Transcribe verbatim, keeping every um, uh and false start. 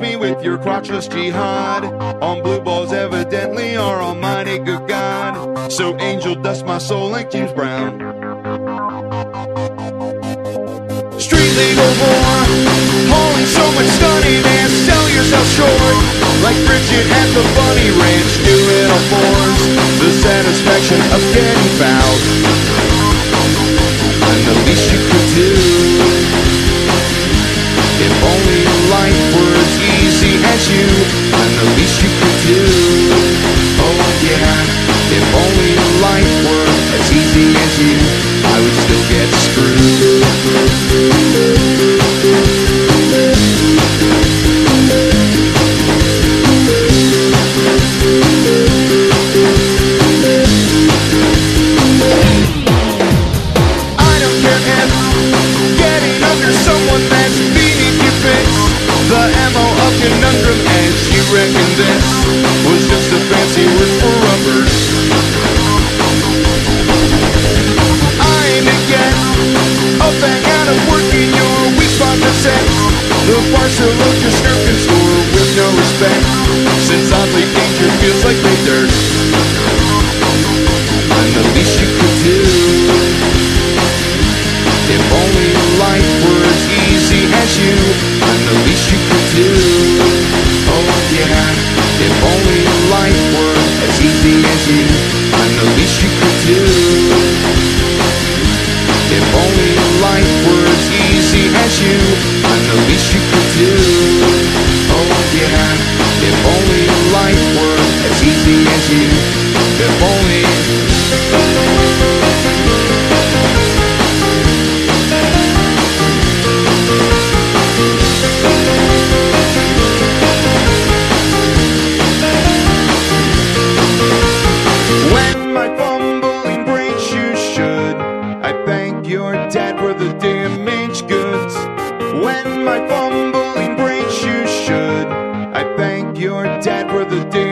me with your crotchless jihad. On blue balls evidently our almighty good God. So angel dust my soul like James Brown. Street legal war, hauling so much stunniness, sell yourself short. Like Bridget at the Bunny Ranch, do it all fours. The satisfaction of getting fouled, and the least you could do. If only life were as easy as you, and the least you could do. Oh yeah, if only life were as easy as you, I would still get screwed. I don't care if getting under someone that's beneath you fits the M O of conundrum edge. You reckon this was just a fancy word for rubbers? I aim to get a bang out of working your weak spot of sex. The Barcelona skirt can score with no respect, since oddly danger feels like pay dirt. And the least you could do, if only life were as easy as you, and the least you could do. Oh yeah, if only life were as easy as you, and the least you could do. If only life were as easy as you, and the least you could do. Oh yeah, if only life were as easy as you, if only. When my fumbling breaks you should, I thank your dad for the damaged goods. When my fumbling breaks you should, I thank your dad for the damaged